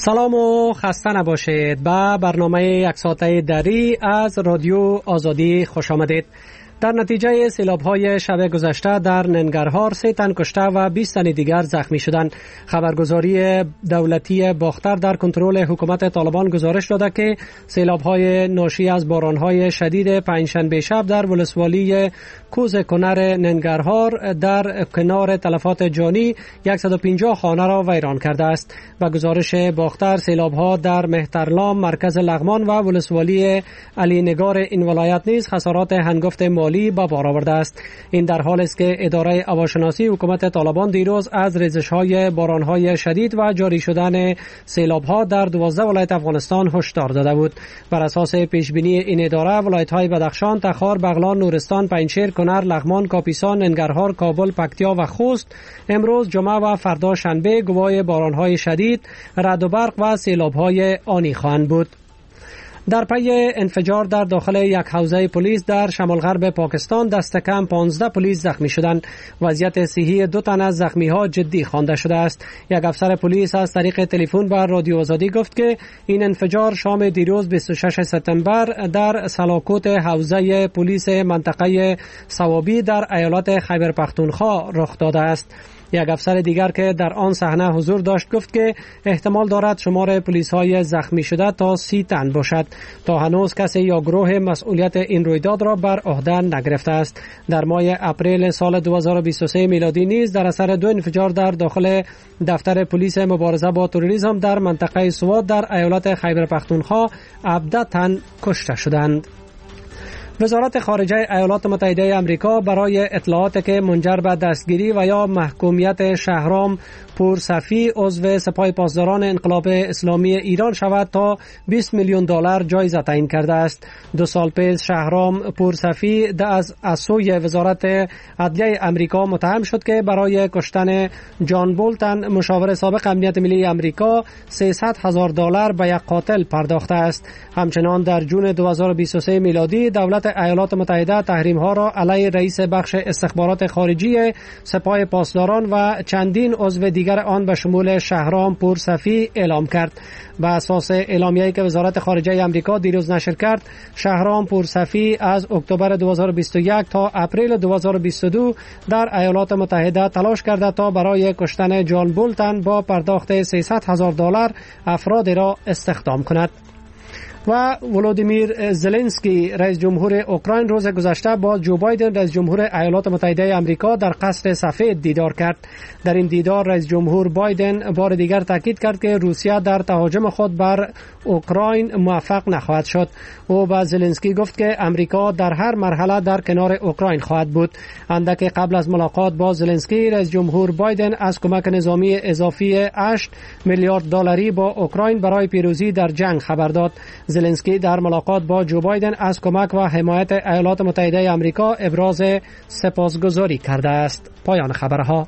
سلام و خسته نباشید. به برنامه یک ساعته دری از رادیو آزادی خوش آمدید. در نتیجه سیلاب‌های شب گذشته در ننگرهار 3 تن کشته و 20 تن دیگر زخمی شدند. خبرگزاری دولتی باختر در کنترل حکومت طالبان گزارش داده که سیلاب‌های ناشی از باران‌های شدید پنجشنبه شب در ولسوالی کوز کنر ننگرهار در کنار تلفات جانی 150 خانه را ویران کرده است. و گزارش باختر سیلاب‌ها در مهترلام، مرکز لغمان و ولسوالی علی نگار این ولایت نیز خسارات هنگفت مالی به بار آورده است. این در حالی است که اداره هواشناسی حکومت طالبان دیروز از ریزش‌های باران‌های شدید و جاری شدن سیلاب‌ها در 12 ولایت افغانستان هشدار داده بود. بر اساس پیشبینی این اداره ولایت‌های بدخشان، تخار، بغلان، نورستان، پنجشیر، کنر، لغمان، کاپیسا، ننگرهار، کابل، پکتیا و خوست امروز جمعه و فردا شنبه گواه باران‌های شدید، رعد و برق و سیلاب‌های آنی خواهند بود. در پی انفجار در داخل یک حوزه پلیس در شمال غرب پاکستان دست کم 15 پلیس زخمی شدند. وضعیت صحی 2 تن از زخمی‌ها جدی خوانده شده است. یک افسر پلیس از طریق تلفن به رادیو آزادی گفت که این انفجار شام دیروز 26 سپتامبر در سلاکوت حوزه پلیس منطقه صوابی در ایالت خیبر پختونخوا رخ داده است. یک افسر دیگر که در آن صحنه حضور داشت گفت که احتمال دارد شمار پلیس‌های زخمی شده تا 30 تن باشد. تا هنوز کسی یا گروه مسئولیت این رویداد را بر عهده نگرفته است. در ماه اپریل سال 2023 میلادی نیز در اثر 2 انفجار در داخل دفتر پلیس مبارزه با تروریسم در منطقه سوات در ایالت خیبر پختونخوا 17 تن کشته شدند. وزارت خارجه ایالات متحده آمریکا برای اطلاعاتی که منجر به دستگیری و یا محکومیت شهرام پورصفی عضو سپاه پاسداران انقلاب اسلامی ایران شود تا $20 میلیون جایزه تعیین کرده است. 2 سال پیش شهرام پورصفی از سوی وزارت عدلیه آمریکا متهم شد که برای کشتن جان بولتن مشاور سابق امنیت ملی آمریکا $300,000 به یک قاتل پرداخته است. همچنان در جون 2023 میلادی دولت ایالات متحده تحریم ها را علیه رئیس بخش استخبارات خارجی سپاه پاسداران و چندین عضو دیگر آن به شمول شهرام پورصفی اعلام کرد. به اساس اعلامیه‌ای که وزارت خارجه آمریکا دیروز نشر کرد، شهرام پورصفی از اکتبر 2021 تا اپریل 2022 در ایالات متحده تلاش کرده تا برای کشتن جان بولتن با پرداخت $300,000 افراد را استخدام کند. و ولودیمیر زلنسکی رئیس جمهور اوکراین روز گذشته با جو بایدن رئیس جمهور ایالات متحده آمریکا در قصر سفید دیدار کرد. در این دیدار رئیس جمهور بایدن بار دیگر تاکید کرد که روسیه در تهاجم خود بر اوکراین موفق نخواهد شد. او به زلنسکی گفت که آمریکا در هر مرحله در کنار اوکراین خواهد بود. اندک قبل از ملاقات با زلنسکی رئیس جمهور بایدن از کمک نظامی اضافی $8 میلیارد با اوکراین برای پیروزی در جنگ خبر داد. زلنسکی در ملاقات با جو بایدن از کمک و حمایت ایالات متحده آمریکا ابراز سپاسگزاری کرده است. پایان خبرها.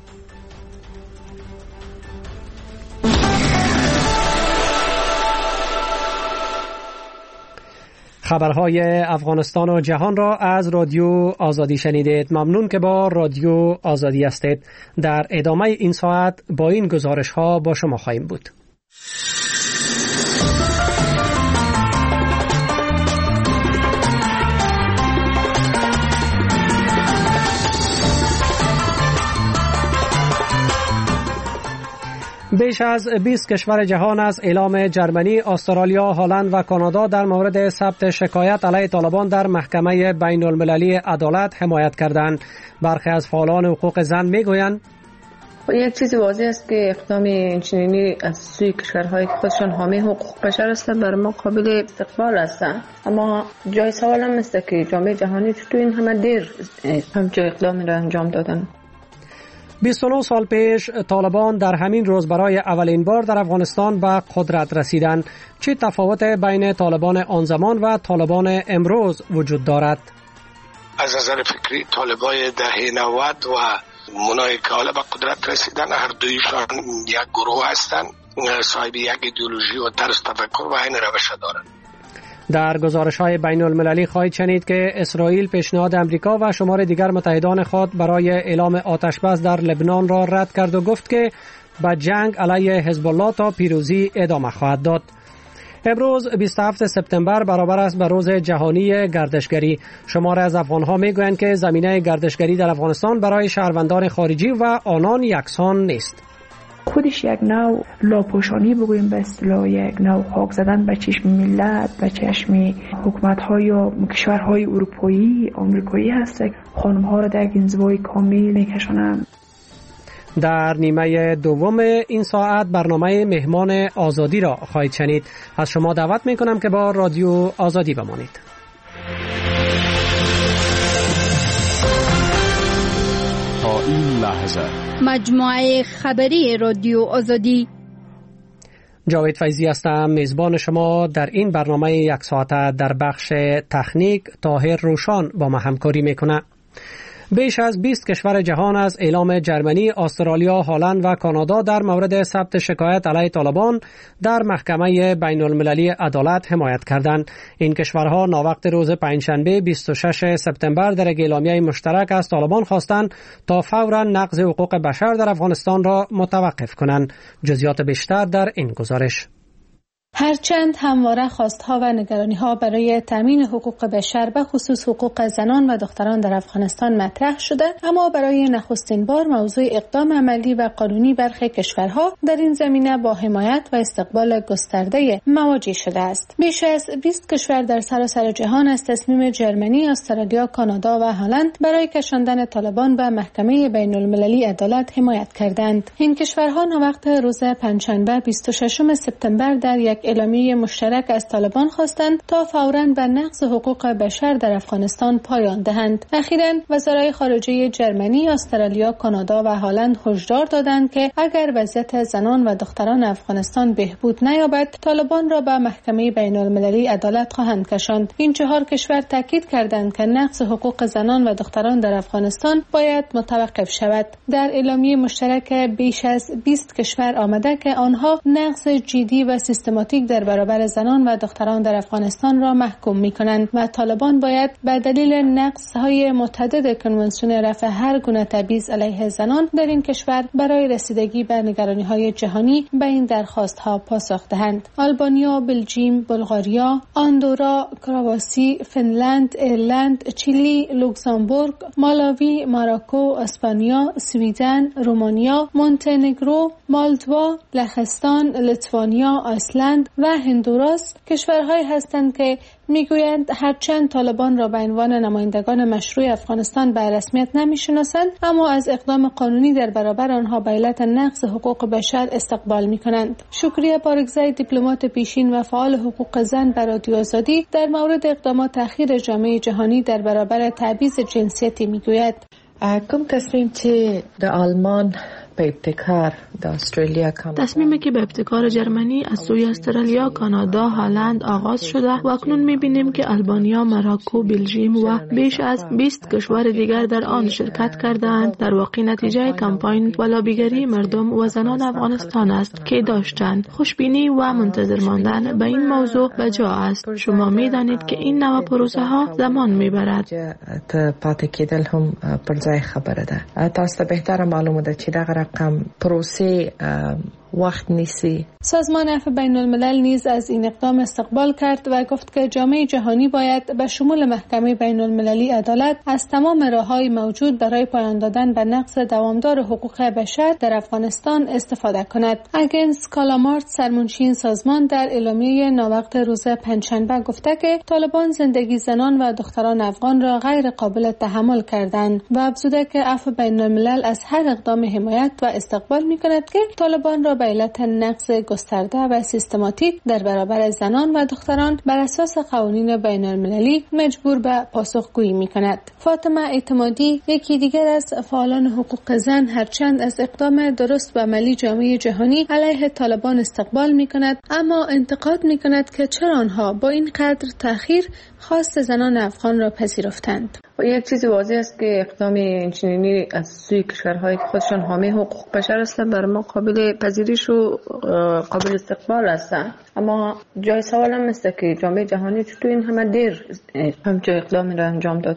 خبرهای افغانستان و جهان را از رادیو آزادی شنیدید. ممنون که با رادیو آزادی هستید. در ادامه این ساعت با این گزارش ها با شما خواهیم بود. بیش از 20 کشور جهان از اعلام جرمنی، استرالیا، هلند و کانادا در مورد ثبت شکایت علیه طالبان در محکمه بین المللی عدالت حمایت کردند. برخی از فعالان حقوق زن میگویند یک چیز واضح است که اقدام اینچنینی از سوی کشورهایی که خودشان حامی حقوق بشر هستند بر ما قابل استقبال هستند، اما جای سوال هم است که جامعه جهانی چطور این همه دیر همچون اقدامی را انجام دادن. 29 سال پیش طالبان در همین روز برای اولین بار در افغانستان به قدرت رسیدند. چه تفاوت بین طالبان آن زمان و طالبان امروز وجود دارد؟ از نظر فکری طالبای دهه 90 و منای که حالا به قدرت رسیدن هر دویشان یک گروه هستند، صاحب یک ایدئولوژی و طرز تفکر و این روش دارند. در گزارش‌های بین المللی خواهید شنید که اسرائیل پیشنهاد امریکا و شمار دیگر متحدان خود برای اعلام آتش بس در لبنان را رد کرد و گفت که به جنگ علیه حزب الله تا پیروزی ادامه خواهد داد. امروز 27 سپتامبر برابر است به روز جهانی گردشگری. شماره از افغانها میگویند که زمینه گردشگری در افغانستان برای شهروندان خارجی و آنان یکسان نیست. خودش یک نوع لاپوشانی بگوییم، به اصطلاح یک نوع خاک زدن به چشم ملت، به چشم حکومت‌های یا کشورهای اروپایی، آمریکایی هست. خانم‌ها را در یک انزوای کامل می‌کشانند. در نیمه دوم این ساعت برنامه مهمان آزادی را خواهید شنید. از شما دعوت می‌کنم که با رادیو آزادی بمانید. تا این لحظه مجموعه خبری رادیو آزادی. جاوید فیضی هستم، میزبان شما در این برنامه یک ساعته. در بخش تکنیک طاهر روشان با ما همکاری میکنه. بیش از 20 کشور جهان از اعلام جرمنی، استرالیا، هلند و کانادا در مورد ثبت شکایت علیه طالبان در محکمه بین المللی عدالت حمایت کردند. این کشورها ناوقت روز پنجشنبه 26 سپتامبر در اعلامیه مشترک از طالبان خواستند تا فوراً نقض حقوق بشر در افغانستان را متوقف کنند. جزئیات بیشتر در این گزارش. هرچند همواره خواستها و نگرانی‌ها برای تامین حقوق بشر و خصوص حقوق زنان و دختران در افغانستان مطرح شده، اما برای نخستین بار موضوع اقدام عملی و قانونی برخی کشورها در این زمینه با حمایت و استقبال گسترده مواجه شده است. بیش از 20 کشور در سراسر جهان از تصمیم جرمنی، استرالیا، کانادا و هلند برای کشاندن طالبان به محکمه بین المللی عدالت حمایت کردند. این کشورها ناوقت روز پنجشنبه 26 سپتامبر در یک اعلامیه مشترک از طالبان خواستند تا فوراً به نقض حقوق بشر در افغانستان پایان دهند. اخیراً وزرای خارجه جرمنی، استرالیا، کانادا و هلند هشدار دادند که اگر وضعیت زنان و دختران افغانستان بهبود نیابد، طالبان را به محکمه بین المللی عدالت خواهند کشاند. این چهار کشور تاکید کردند که نقض حقوق زنان و دختران در افغانستان باید متوقف شود. در اعلامیه مشترک بیش از 20 کشور آمده که آنها نقض جدی و سیستماتیک در برابر زنان و دختران در افغانستان را محکوم می‌کنند و طالبان باید به دلیل نقض‌های متعدد کنوانسیون رفع هر گونه تبعیض علیه زنان در این کشور برای رسیدگی به نگرانی‌های جهانی به این درخواست‌ها پاسخ دهند. آلبانیا، بلژیم، بلغاریا، آندورا، کرواسی، فنلند، ایرلند، چیلی، لوکزامبورگ، مالاوی، ماروکو، اسپانیا، سویدن، رومانیا، مونتنگرو، مالدوا، لهستان، لیتوانیا، ایسلند و هندوراس کشورهایی هستند که میگویند هرچند طالبان را به عنوان نمایندگان مشروع افغانستان به رسمیت نمیشناسند، اما از اقدام قانونی در برابر آنها به علت نقض حقوق بشر استقبال میکنند. شکریه بارگزای، دیپلمات پیشین و فعال حقوق زن بر رادیو آزادی، در مورد اقدامات اخیر جامعه جهانی در برابر تبعیض جنسیتی میگوید: کوم تصمیم چې د آلمان به ابتکار د استرالیا تصمیمی که به ابتکار جرمنی از سوی استرالیا، کانادا، هلند آغاز شده و اکنون می‌بینیم که آلبانیا، مراکو، بلژیم و بیش از 20 کشور دیگر در آن شرکت کردند. در واقع نتیجه کمپاین و لابیگری مردم و زنان افغانستان است که داشتند خوشبینی و منتظر ماندن به این موضوع به جا است. شما می‌دانید که این نوع پروسه ها زمان می‌برد. پاتې کېدل هم پر ځای خبره ده. تاسو ته بهتره معلومه ده چې دغه رقم پروسه وقت نیستی. سازمان عفو بین الملل نیز از این اقدام استقبال کرد و گفت که جامعه جهانی باید به شمول محکمه بین المللی عدالت از تمام راه‌های موجود برای پایان دادن به نقض دوامدار حقوق بشر در افغانستان استفاده کند. اگنس کالامارت، سرمنشی این سازمان، در اعلامیه ناوقت روز پنجشنبه گفته که طالبان زندگی زنان و دختران افغان را غیر قابل تحمل کردند و افزوده که عفو بین الملل از هر اقدام حمایت و استقبال می‌کند که طالبان را به علت نقض گسترده و سیستماتیک در برابر زنان و دختران بر اساس قوانین بین المللی مجبور به پاسخگویی می‌کند. فاطمه اعتمادی، یکی دیگر از فعالان حقوق زن، هرچند از اقدام درست و عملی جامعه جهانی علیه طالبان استقبال می‌کند، اما انتقاد می‌کند که چرا آنها با این قدر تأخیر خواست زنان افغان را پذیرفتند. یک چیز واضح است که اقدام اینچنینی از سوی کشورهایی که خودشان حامی حقوق بشر هستند بر ما قابل پذیرش و قابل استقبال هستند، اما جای سوال هم است که جامعه جهانی چطور این همه دیر همچون اقدامی را انجام دادن.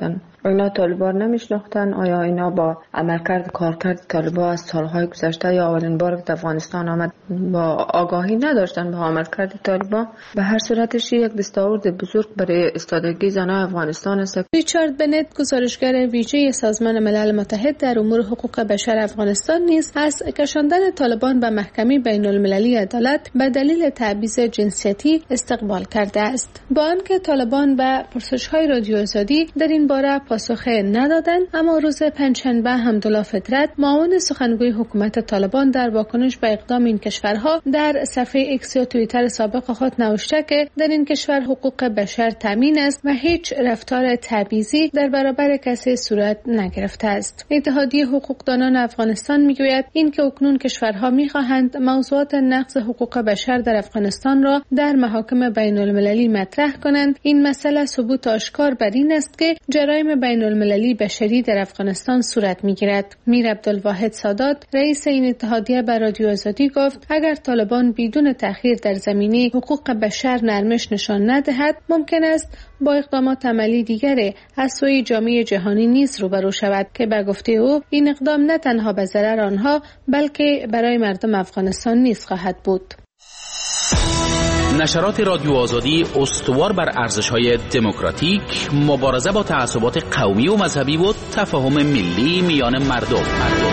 اینا طالبان نمیشناختن؟ آیا اینا با عملکرد کارکرد طالبان از سالهای گذشته یا اولین بار که افغانستان آمد با آگاهی نداشتن با عملکرد طالبان؟ به هر صورتش یک دستاورد بزرگ برای ایستادگی زنان افغانستان است. ریچارد بنت، گزارشگر ویژه سازمان ملل متحد در امور حقوق بشر افغانستان، نیز از کشاندن طالبان به محکمه بین المللی عدالت به دلیل تبعیض جنسیتی استقبال کرده است. با آنکه طالبان به پرسش‌های رادیو آزادی در این باره پاسخ ندادند، اما روز پنجشنبه حمدالله فطرت، معاون سخنگوی حکومت طالبان، در واکنش به اقدام این کشورها در صفحه ایکس یا توییتر سابق خود نوشته که در این کشور حقوق بشر تامین است و هیچ رفتار تبعیضی در برابر کسی صورت نگرفته است. اتحادیه حقوقدانان افغانستان میگوید اینکه اکنون کشورها میخواهند موضوعات نقض حقوق بشر در افغانستان را در محاکم بین المللی مطرح کنند. این مسئله ثبوت آشکار بر این است که جرایم بین المللی بشری در افغانستان صورت میگیرد. میر عبدالواحد سادات، رئیس این اتحادیه، به رادیو آزادی گفت اگر طالبان بدون تأخیر در زمینه حقوق بشر نرمش نشان ندهد، ممکن است با اقدامات عملی دیگری از سوی جامعه جهانی نیز روبرو شود که به گفته او این اقدام نه تنها به ضرر آنها بلکه برای مردم افغانستان نیز خواهد بود. نشرات رادیو آزادی استوار بر ارزش‌های دموکراتیک، مبارزه با تعصبات قومی و مذهبی و تفاهم ملی میان مردم.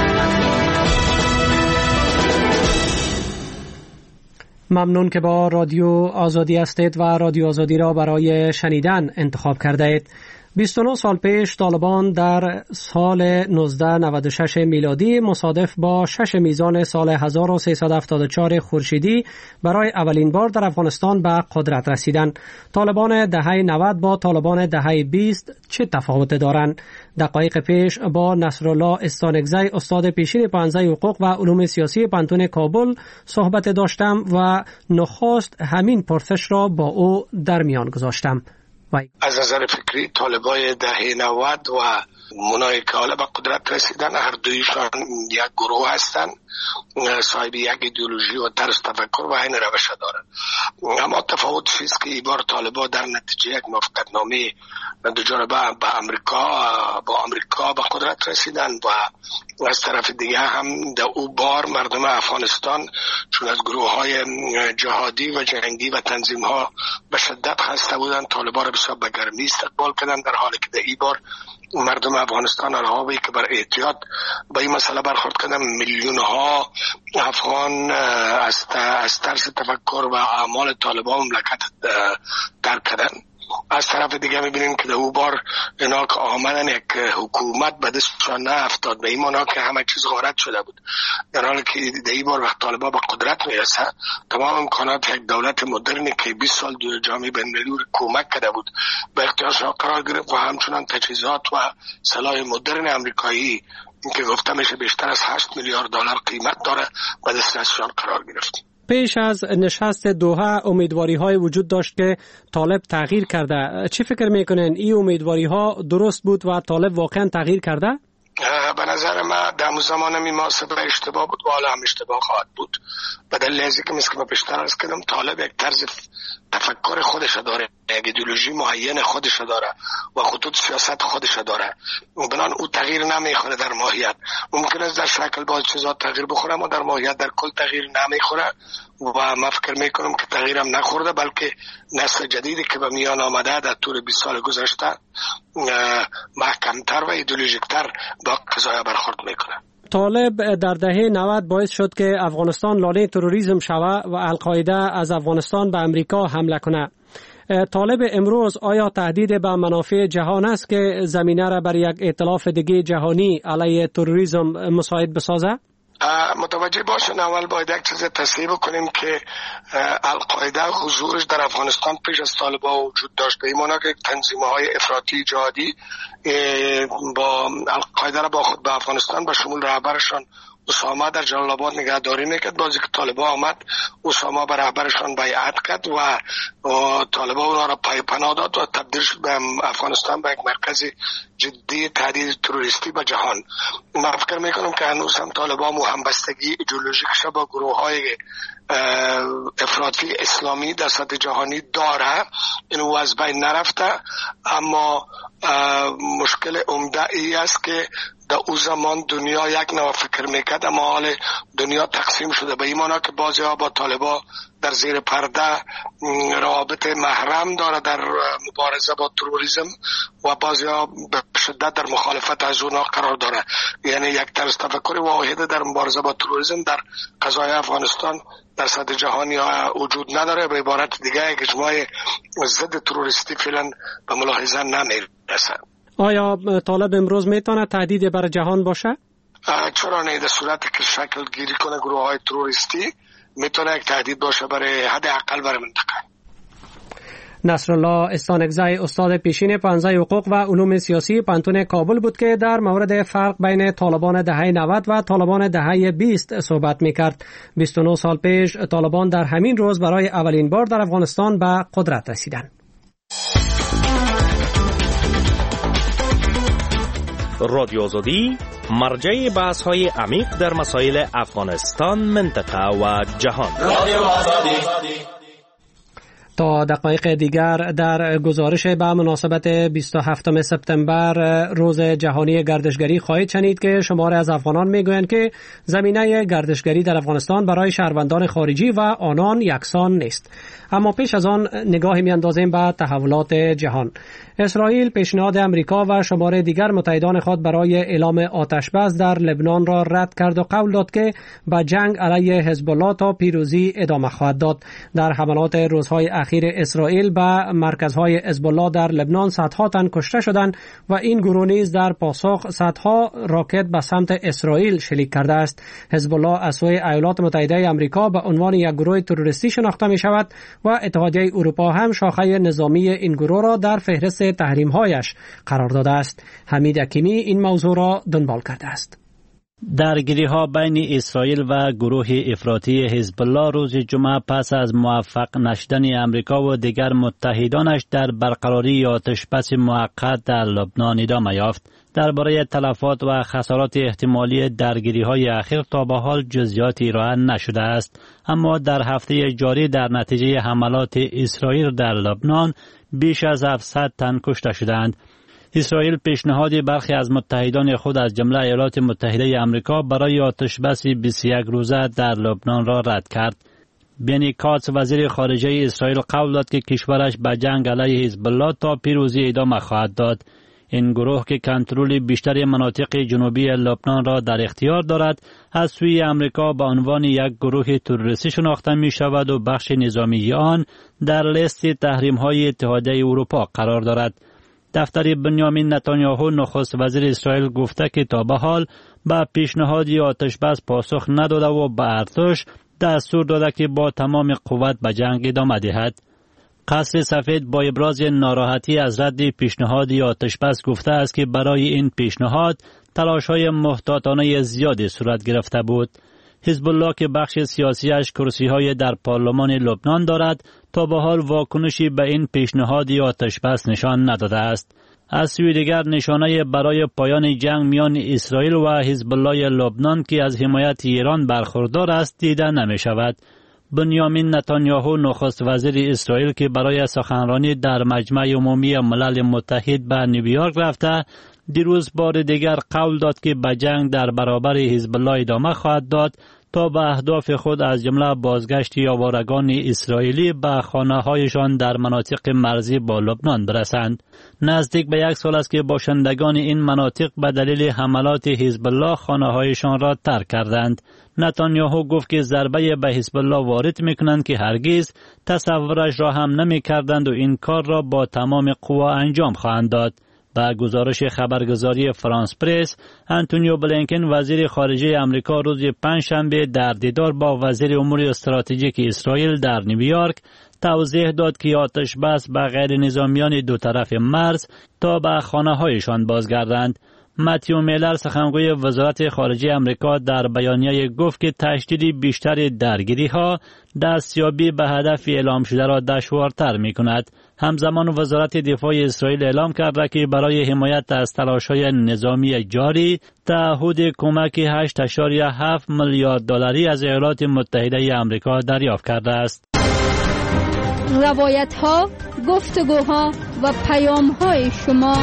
ممنون که با رادیو آزادی هستید و رادیو آزادی را برای شنیدن انتخاب کرده اید. 29 سال پیش طالبان در سال 1996 میلادی مصادف با 6 میزان سال 1374 خورشیدی برای اولین بار در افغانستان به قدرت رسیدند. طالبان دهه 90 با طالبان دهه 20 چه تفاوت دارند؟ دقایق پیش با نصرالله استانکزی، استاد پیشین پانزه حقوق و علوم سیاسی پانتون کابل صحبت داشتم و نخست همین پرسش را با او در میان گذاشتم. از نظر فکری طالبای دهه 90 و اونایی که حالا به قدرت رسیدن هر دویشان یک گروه هستن، صاحب یک ایدئولوژی و طرز تفکر و این روش دارن. اما تفاوت چیست که این بار طالبا در نتیجه یک موافقتنامه دچار با امریکا به قدرت رسیدن و از طرف دیگه هم در او بار مردم افغانستان چون از گروه های جهادی و جنگی و تنظیم ها به شدت خسته بودن، طالبا را بسیار به گرمی استقبال کردن، در حالی که در این بار مردم افغانستان علاوه که بر احتیاط به این مسئله برخورد کردن، میلیون ها افغان از طرز تفکر و اعمال طالبان مملکت ترک کردن. از طرف دیگه میبینیم که در او بار اینا که آمدن یک حکومت به دستشان نافتاد، به این معنا که همه چیز غارت شده بود، در حالی که در این بار وقت طالبا به قدرت میرسه تمام امکانات یک دولت مدرنی که 20 سال دو جامعه بین‌المللی کمک کرده بود به اختیارشان قرار گرفت و همچنان تجهیزات و سلاح مدرن امریکایی که گفته میشه بیشتر از 8 میلیارد دلار قیمت داره به دستشان قرار گرفت. پیش از نشست دوحه امیدواری های وجود داشت که طالب تغییر کرده. چی فکر میکنین این امیدواری ها درست بود و طالب واقعا تغییر کرده؟ به نظر من در زمان محاسبه اشتباه بود و حالا هم اشتباه خواهد بود. به دلیل اینکه که مثل که من پیشتر عرض کردم طالب یک طرز تفکر خودش داره، یک ایدئولوژی معین خودش داره و خطوط سیاست خودش داره، بنابراین او تغییر نمیخوره در ماهیت. ممکن است در شکل بعضی چیزا تغییر بخوره اما در ماهیت در کل تغییر نمیخوره و من فکر میکنم که تغییرم نخورده، بلکه نسل جدیدی که به میان آمده در طول 20 سال گذشته محکمتر و ایدئولوژیکتر با قضایا برخورد میکنه. طالب در دهه 90 باعث شد که افغانستان لانه تروریسم شود و القاعده از افغانستان به امریکا حمله کنه. طالب امروز آیا تهدید به منافع جهان است که زمینه را بر یک ائتلاف دیگه جهانی علیه تروریسم مساعد بسازه؟ متوجه باشین اول باید یک چیز تصحیح بکنیم که القاعده حضورش در افغانستان پیش از طالبان وجود داشته. این معنی که تنظیم‌های افراطی جهادی با القاعده را با خود به افغانستان به شمول رهبرشان اسامه در جلال آباد نگهداری میکرد. بازی که طالبان آمد اسامه به رهبرشان بیعت کرد و طالبان اونا را پناه داد و تبدیل شد به افغانستان به یک مرکز جدی تهدید تروریستی به جهان. من فکر میکنم که هنوز هم طالبان همبستگی ایدئولوژیکش با گروه های افراطی اسلامی در سطح جهانی داره، اینو از بین نرفته. اما مشکل عمده ای است که در او زمان دنیا یک نوع فکر میکرد، اما حال دنیا تقسیم شده به این معنا که بعضی ها با طالبان در زیر پرده روابط محرم داره در مبارزه با تروریسم و بعضی ها به شدت در مخالفت از اونا قرار داره. یعنی یک طرز تفکر واحد در مبارزه با تروریسم در قضای افغانستان در سطح جهانی وجود نداره. به عبارت دیگه یک اجماع ضد تروریستی فعلا به ملاحظه نمیرسه. آیا طالب امروز میتونه تهدید بر جهان باشه؟ چرا نه؟ در صورتی که شکل گیری کنه گروه های تروریستی میتونه یک تهدید باشه برای حداقل برای منطقه. نصرالله استانکزی استاد پیشین پانزه حقوق و علوم سیاسی پانتون کابل بود که در مورد فرق بین طالبان دهه 90 و طالبان دهه 20 صحبت میکرد. 29 سال پیش طالبان در همین روز برای اولین بار در افغانستان به قدرت رسیدند. رادیو آزادی مرجع بحث های عمیق در مسائل افغانستان، منطقه و جهان. رادیو آزادی. تا دقایق دیگر در گزارش به مناسبت 27 سپتامبر روز جهانی گردشگری خواهید شنید که شماری از افغانان میگویند که زمینه گردشگری در افغانستان برای شهروندان خارجی و آنان یکسان نیست. اما پیش از آن نگاهی میاندازیم به تحولات جهان. اسرائیل پیشنهاد امریکا و شمار دیگر متحدان خود برای اعلام آتش بس در لبنان را رد کرد و قول داد که به جنگ علیه حزب الله تا پیروزی ادامه خواهد داد. در حملات روزهای اخیر اسرائیل به مرکزهای حزب الله در لبنان صدها تن کشته شدند و این گروه نیز در پاسخ صدها راکت به سمت اسرائیل شلیک کرده است. حزب الله از سوی ایالات متحده آمریکا به عنوان یک گروه تروریستی شناخته می شود و اتحادیه اروپا هم شاخه نظامی این گروه را در فهرست تحریم‌هایش قرار داده است. حمید حکیمی این موضوع را دنبال کرده است. درگیری‌ها بین اسرائیل و گروه افراطی حزب الله روز جمعه پس از موفق نشدن امریکا و دیگر متحدانش در برقراری آتش‌بس موقت در لبنان ادامه یافت. درباره تلفات و خسارات احتمالی درگیری‌های اخیر تا به حال جزئیاتی ارائه نشده است، اما در هفته جاری در نتیجه حملات اسرائیل در لبنان بیش از 700 تن کشته شدند. اسرائیل پیشنهاد برخی از متحدان خود از جمله ایالات متحده آمریکا برای آتش‌بس 21 روزه در لبنان را رد کرد. بنی کاتس وزیر خارجه اسرائیل قول داد که کشورش به جنگ علیه حزب الله تا پیروزی ادامه خواهد داد. این گروه که کنترل بیشتر مناطق جنوبی لبنان را در اختیار دارد، از سوی آمریکا به عنوان یک گروه تروریستی شناخته می شود و بخش نظامی آن در لیست تحریم‌های اتحادیه اروپا قرار دارد. دفتر بنیامین نتانیاهو نخست وزیر اسرائیل گفته که تا به حال به پیشنهاد آتش‌بس پاسخ نداده و به ارتش دستور داده که با تمام قوت به جنگ ادامه دهد. قصر سفید با ابراز ناراحتی از رد پیشنهاد آتش‌بس گفته است که برای این پیشنهاد تلاش‌های محتاطانه زیادی صورت گرفته بود. حزب الله که بخش سیاسیش کرسی‌های در پارلمان لبنان دارد، تا به حال واکنشی به این پیشنهاد آتش‌بس نشان نداده است. از سوی دیگر نشانه برای پایان جنگ میان اسرائیل و حزب الله لبنان که از حمایت ایران برخوردار است دیده نمی شود. بنیامین نتانیاهو نخست وزیر اسرائیل که برای سخنرانی در مجمع عمومی ملل متحد به نیویورک رفته، دیروز بار دیگر قول داد که به جنگ در برابر حزب الله ادامه خواهد داد تا به اهداف خود از جمله بازگشت آوارگان اسرائیلی به خانه‌هایشان در مناطق مرزی با لبنان برسند. نزدیک به 1 سال است که باشندگان این مناطق به دلیل حملات حزب الله خانه‌هایشان را ترک کردند. نتانیاهو گفت که ضربه به حزب الله وارد می‌کنند که هرگز تصورش را هم نمی‌کردند و این کار را با تمام قوا انجام خواهند داد. با گزارش خبرگزاری فرانس پرس، انتونیو بلینکن وزیر خارجه آمریکا روز پنجشنبه در دیدار با وزیر امور استراتژیک اسرائیل در نیویورک توضیح داد که آتش بس به غیر نظامیان دو طرف مرز تا به خانه هایشان بازگردند. متیو میلر سخنگوی وزارت خارجه امریکا در بیانیه گفت که تشدید بیشتر درگیری‌ها دستیابی به هدف اعلام شده را دشوارتر می‌کند. همزمان وزارت دفاع اسرائیل اعلام کرده که برای حمایت از تلاش‌های نظامی جاری تعهد کمک 8.7 میلیارد دلاری از ایالات متحده آمریکا دریافت کرده است. روایت‌ها، گفتگوها و پیام‌های شما.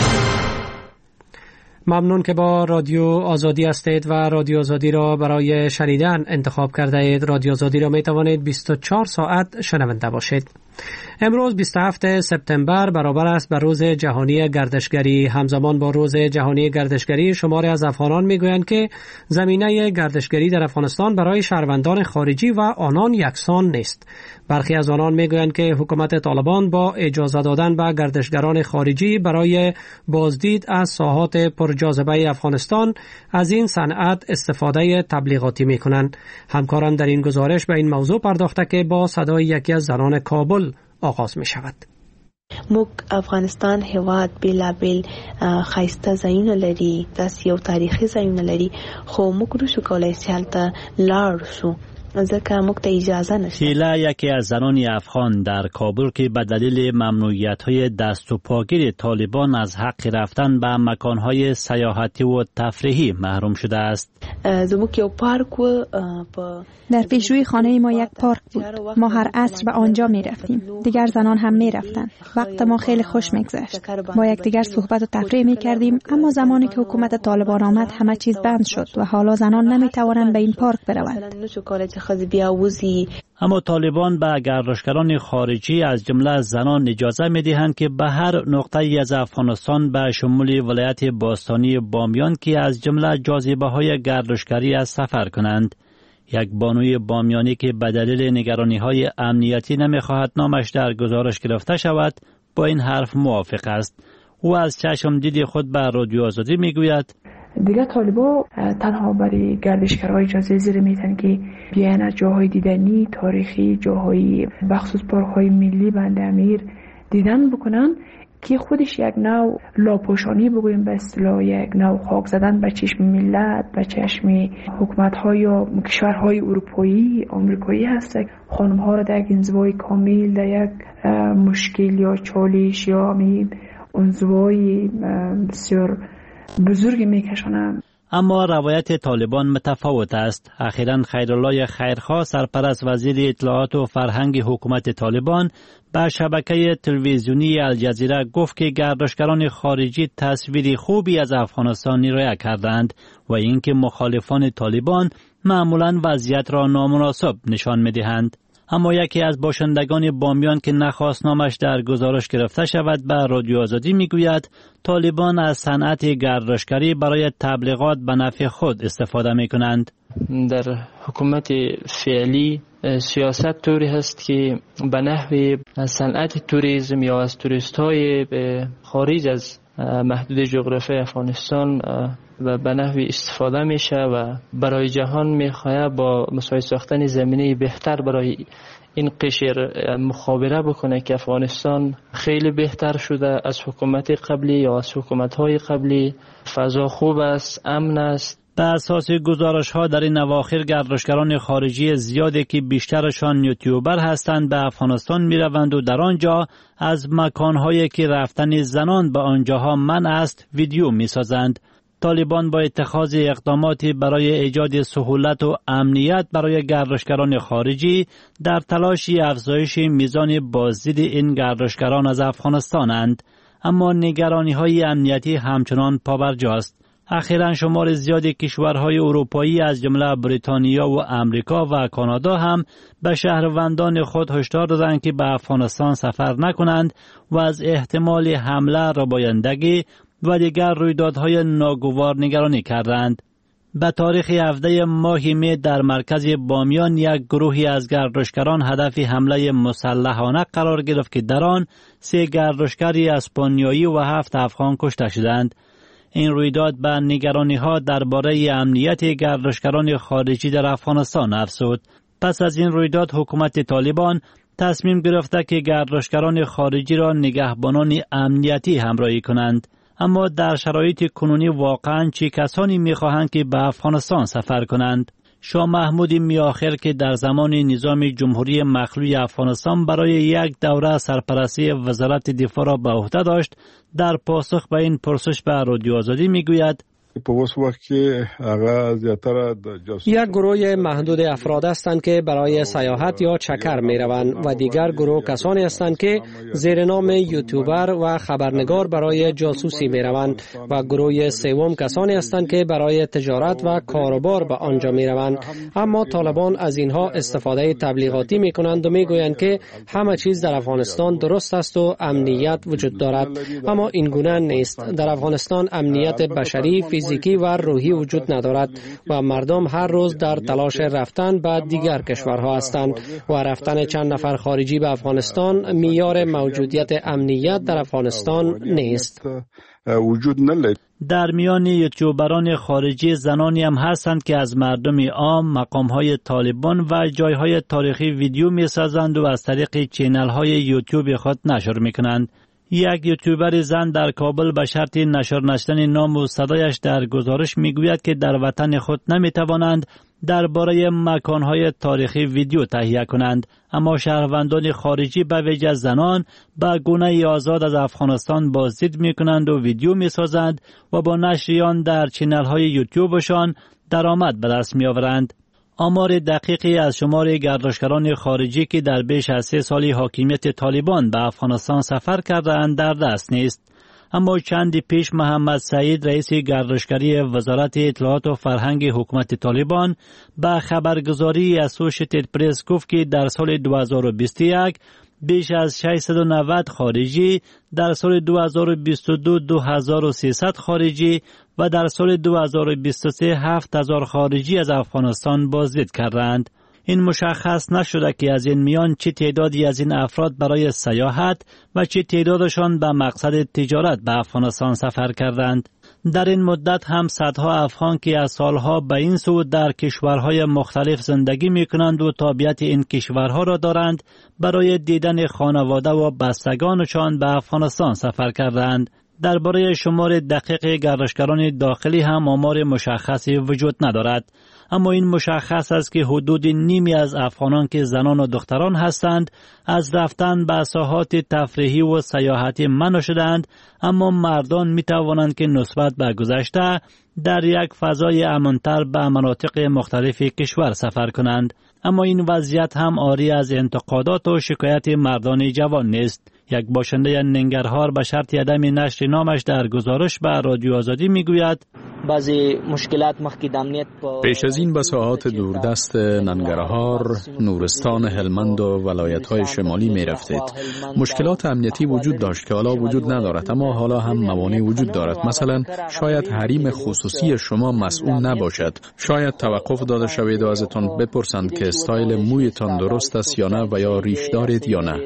ممنون که با رادیو آزادی هستید و رادیو آزادی را برای شنیدن انتخاب کرده اید. رادیو آزادی را می توانید 24 ساعت شنونده باشید. امروز 27 سپتامبر برابر است به روز جهانی گردشگری. همزمان با روز جهانی گردشگری شماری از افغانان میگویند که زمینه گردشگری در افغانستان برای شهروندان خارجی و آنان یکسان نیست. برخی از آنان میگویند که حکومت طالبان با اجازه دادن به گردشگران خارجی برای بازدید از ساحات پرجاذبه افغانستان از این صنعت استفاده تبلیغاتی میکنند. همکارم در این گزارش به این موضوع پرداخته که با صدای یکی از زنان کابل آغاز می شود. موږ افغانستان هیواد بیلابیل خایسته ځایونه لري، داسې یو تاریخي ځایونه لري، خو موږ نشو کولی چې هلته لاړ شو ځکه موږ ته اجازه نشته. هیله یکی از زنان افغان در کابل که به دلیل ممنوعیت‌های دست و پاگیر طالبان از حق رفتن به مکان‌های سیاحتی و تفریحی محروم شده است. زموږ یو پارک و در پیشروی خانه ما یک پارک بود. ما هر عصر به آنجا می رفتیم. دیگر زنان هم می رفتند. وقت ما خیلی خوش می گذشت. با یکدیگر صحبت و تفریح می کردیم، اما زمانی که حکومت طالبان آمد همه چیز بند شد و حالا زنان نمی توانند به این پارک بروند. اما طالبان به گردشگران خارجی از جمله زنان اجازه می دهند که به هر نقطه‌ای از افغانستان به شمول ولایت باستانی بامیان که از جمله جاذبه‌های گردشگری از سفر کنند. یک بانوی بامیانی که به دلیل نگرانی‌های امنیتی نمی‌خواهد نامش در گزارش گرفته شود با این حرف موافق است. او از چشم دید خود به رادیو آزادی میگوید دیگه طالبا تنها برای گردشگرهای اجازه زیر میتن که بیان از جاهای دیدنی تاریخی، جاهای بخصوص پارک‌های ملی بند امیر دیدن بکنن که خودش یک نوع لاپوشانی بگوییم، به اصطلاح یک نوع خاک زدن به چشم ملت، به چشم حکومت‌های یا کشورهای اروپایی، آمریکایی هست. خانم‌ها را در یک انزوای کامل، در یک مشکل یا چالش یا انزوای بسیار بزرگی میکشونن. اما روایت طالبان متفاوت است. اخیراً خیرالله خیرخواه سرپرست وزیر اطلاعات و فرهنگ حکومت طالبان به شبکه تلویزیونی الجزیره گفت که گردشگران خارجی تصویری خوبی از افغانستان ارائه کردند و اینکه مخالفان طالبان معمولاً وضعیت را نامناسب نشان می‌دهند. اما یکی از باشندگان بامیان که نخواست نامش در گزارش گرفته شود به رادیو آزادی میگوید طالبان از صنعت گردشگری برای تبلیغات به نفع خود استفاده میکنند. در حکومت فعلی سیاست طوری هست که به نحو صنعت توریسم یا از توریست های خارج از محدود جغرافی افغانستان و به نحوی استفاده میشه و برای جهان میخواه با مساعد ساختن زمینه بهتر برای این قشر مخابره بکنه که افغانستان خیلی بهتر شده از حکومت قبلی یا از حکومت‌های قبلی. فضا خوب است، امن است. به اساس گزارش ها در این اواخر گردشگران خارجی زیادی که بیشترشان یوتیوبر هستند به افغانستان می روند و در آنجا از مکانهایی که رفتن زنان به آنجاها منع است ویدیو می سازند. طالبان با اتخاذ اقداماتی برای ایجاد سهولت و امنیت برای گردشگران خارجی در تلاشی افزایش میزان بازدید این گردشگران از افغانستانند، اما نگرانی‌های امنیتی همچنان پابرجاست. اخیراً شمار زیادی کشورهای اروپایی از جمله بریتانیا و امریکا و کانادا هم به شهروندان خود هشدار دادند که به افغانستان سفر نکنند و از احتمال حمله، ربایندگی و دیگر رویدادهای ناگوار نگرانی کردند. به تاریخ 17 ماه می در مرکز بامیان یک گروهی از گردشگران هدف حمله مسلحانه قرار گرفت که در آن 3 گردشگر اسپانیایی و 7 افغان کشته شدند. این رویداد به نگرانی‌ها درباره امنیت گردشگران خارجی در افغانستان افزود. پس از این رویداد حکومت طالبان تصمیم گرفته که گردشگران خارجی را نگهبانان امنیتی همراهی کنند. اما در شرایط کنونی واقعاً چه کسانی می‌خواهند که به افغانستان سفر کنند؟ شاه محمود میاخر که در زمان نظام جمهوری مخلوع افغانستان برای یک دوره سرپرستی وزارت دفاع را به عهده داشت، در پاسخ به این پرسش به رادیو آزادی میگوید یک گروه محدود افراد هستند که برای سیاحت یا چکر می روند و دیگر گروه کسانی هستند که زیر نام یوتیوبر و خبرنگار برای جاسوسی می روند و گروه سوم کسانی هستند که برای تجارت و کاروبار به آنجا می روند. اما طالبان از اینها استفاده تبلیغاتی می کنند و می گویند که همه چیز در افغانستان درست است و امنیت وجود دارد، اما این گونه نیست. در افغانستان امنیت بشری، فیزیکی و روحی وجود ندارد و مردم هر روز در تلاش رفتن به دیگر کشورها هستند و رفتن چند نفر خارجی به افغانستان معیار موجودیت امنیت در افغانستان نیست. در میان یوتیوبران خارجی زنانی هم هستند که از مردم عام، مقام‌های طالبان و جایهای تاریخی ویدیو می‌سازند و از طریق چینل‌های یوتیوب خود نشر می‌کنند. یک یوتیوبر زن در کابل به شرط نشر نشدن نام و صدایش در گزارش میگوید که در وطن خود نمیتوانند درباره مکانهای تاریخی ویدیو تهیه کنند، اما شهروندان خارجی به ویژه زنان به گونه آزاد از افغانستان بازدید میکنند و ویدیو میسازند و با نشر آن در چینل‌های یوتیوبشان درآمد به دست میآورند. آمار دقیقی از شمار گردشگران خارجی که در بیش از 3 سال حاکمیت طالبان به افغانستان سفر کرده‌اند در دست نیست. اما چندی پیش محمد سعید رئیس گردشگری وزارت اطلاعات و فرهنگ حکومت طالبان به خبرگزاری اسوشیتد پرس گفت که در سال 2021 بیش از 690 خارجی، در سال 2022 2300 خارجی و در سال 2023 7000 خارجی از افغانستان بازدید کردند. این مشخص نشده که از این میان چه تعدادی از این افراد برای سیاحت و چه تعدادشان به مقصد تجارت به افغانستان سفر کردند. در این مدت هم صدها افغان که از سالها به این سو در کشورهای مختلف زندگی می کنند و تابعیت این کشورها را دارند، برای دیدن خانواده و بستگانشان به افغانستان سفر کردند. درباره شمار دقیق گردشگران داخلی هم آمار مشخصی وجود ندارد، اما این مشخص است که حدود نیمی از افغانان که زنان و دختران هستند از رفتن به ساحات تفریحی و سیاحتی منع شدند، اما مردان می توانند که نسبت به گذشته در یک فضای امن‌تر به مناطق مختلف کشور سفر کنند. اما این وضعیت هم عاری از انتقادات و شکایت مردان جوان نیست. یک باشنده ننگرهار به شرط عدم نشر نامش در گزارش به رادیو آزادی میگوید بعضی مشکلات پیش از این به ساحات دوردست ننگرهار، نورستان، هلمند و ولایت‌های شمالی می رفتید. مشکلات امنیتی وجود داشت که حالا وجود ندارد، اما حالا هم موانع وجود دارد. مثلا شاید حریم خصوصی شما مسئول نباشد، شاید توقف داده شوید و ازتان بپرسند که استایل مویتان درست است یا نه و یا ریش دارید یا نه.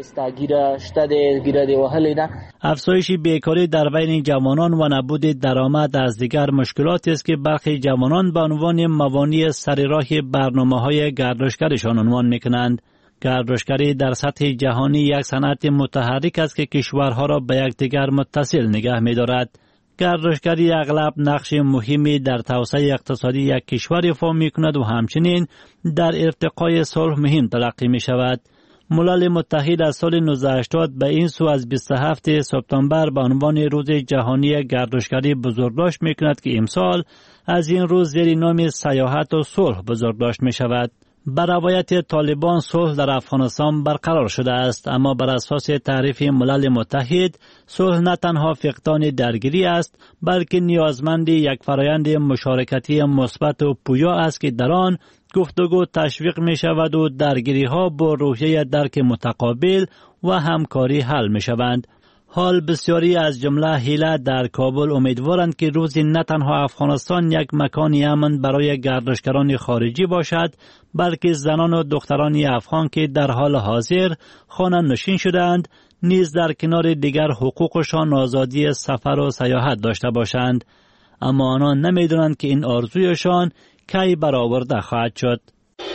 افزایش بیکاری در بین جوانان و نبود درآمد از دیگر مشکلاتی است که برخی جوانان به عنوان موانع سر راه برنامه‌های گردشگریشان عنوان می‌کنند. گردشگری در سطح جهانی یک صنعت متحرک است که کشورها را به یکدیگر متصل نگه می‌دارد. گردشگری اغلب نقش مهمی در توسعه اقتصادی یک کشور ایفا می‌کند و همچنین در ارتقای صلح مهم تلقی می‌شود. ملل متحد از سال 1980 به این سو از 27 سپتامبر به عنوان روز جهانی گردشگری بزرگداشت می‌کند که امسال از این روز زیر نام سیاحت و صلح بزرگداشت می‌شود. بر روایت طالبان صلح در افغانستان برقرار شده است، اما بر اساس تعریف ملل متحد صلح نه تنها فقدان درگیری است، بلکه نیازمند یک فرایند مشارکتی مثبت و پویا است که در آن گفتگو تشویق می شود و درگیری ها با روحیه درک متقابل و همکاری حل می شوند. حال بسیاری از جمله هیله در کابل امیدوارند که روزی نه تنها افغانستان یک مکانی امن برای گردشگران خارجی باشد، بلکه زنان و دختران افغان که در حال حاضر خانه نشین شدند نیز در کنار دیگر حقوقشان آزادی سفر و سیاحت داشته باشند. اما آنان نمیدونند که این آرزویشان کی برآورده خواهد شد.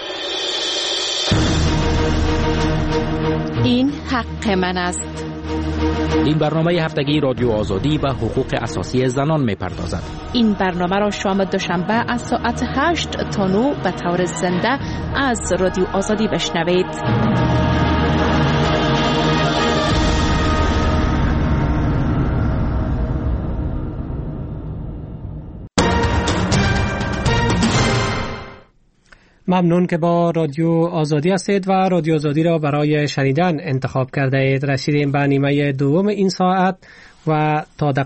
این حق من است. این برنامه هفتگی رادیو آزادی و حقوق اساسی زنان می‌پردازد. این برنامه را شام دوشنبه از ساعت 8 تا 9 به طور زنده از رادیو آزادی بشنوید. ممنون که با رادیو آزادی هستید و رادیو آزادی را برای شنیدن انتخاب کرده اید. رسیدیم به نیمه دوم این ساعت و تا